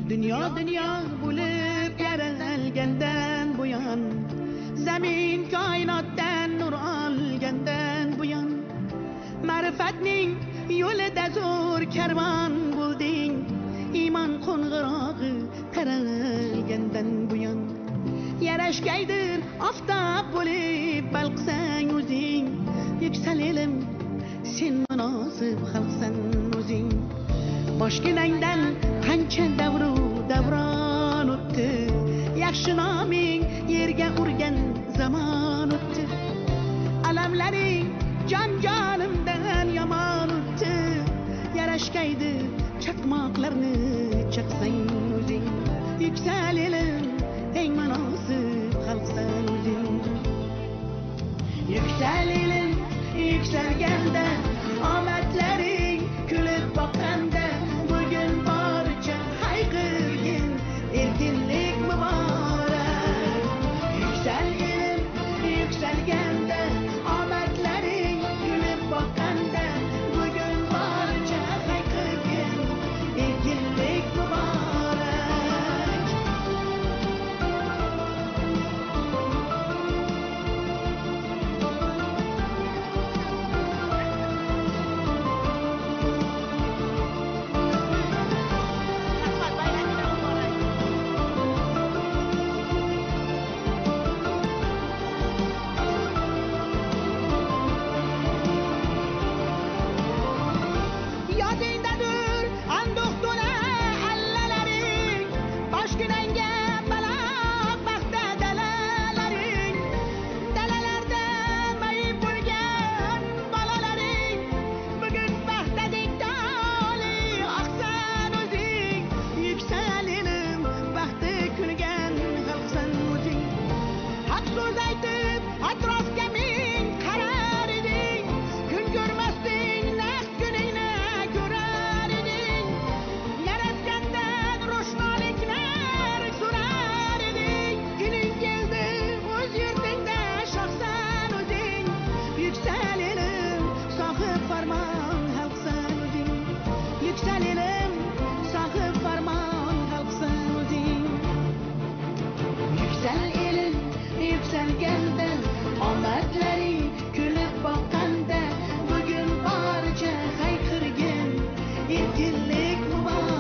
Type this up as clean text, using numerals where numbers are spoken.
Dünya dünya bulup yaralgandan buyon, zamin koinotdan nur olgandan buyon, ma'rifatning yo'lida zo'r karvon bo'lding, iymon qo'ng'irog'i qaralgandan buyon. Yarashgaydir oftob bo'lib balqsang o'zing, yuksal elim sen munosib xalqsan o'zing. Boshginangdan qancha davru davron o'tdi, yaxshi noming yerga urgan zamon o'tdi. Alamlaring jonimdan yomon o'tdi, yarashgaydi chaqmoqlarni chaqsang o'zing. Yuksal elim eng munosib xalqsan o'zing. Yuksal elim yuksalganda, omadlaring kulib boqqanda, bugun boricha hayqirgin erkinlik muborak. Yuksal elim yuksalganda, omadlaring kulib boqqanda, bugun boricha hayqirgin erkinlik muborak. Yodingdadir anduqtuna allalaring, boshginangga baloq baxta dalalaring, dalalarda mayib bo'lgan bolalaring, bugun baxtadek toli oqsan o'zing. Yuksal elim baxti kulgan xalqsan o'zing. Haq so'z aytib atrofga ming qarar eding, kun ko'rmasding naqd kuningni ko'rar eding. Yaratgandan ro'shnoliklar so'rar eding, kuning keldi o'z yurtingda shohsan o'zing. Yuksal elim sohib farmon xalqsan o'zing. Yuksal elim sohib farmon xalqsan o'zing. Yuksal elim yuksalganda, omadlaring kulib boqqanda, bugun boricha hayqirgin erkinlik muborak.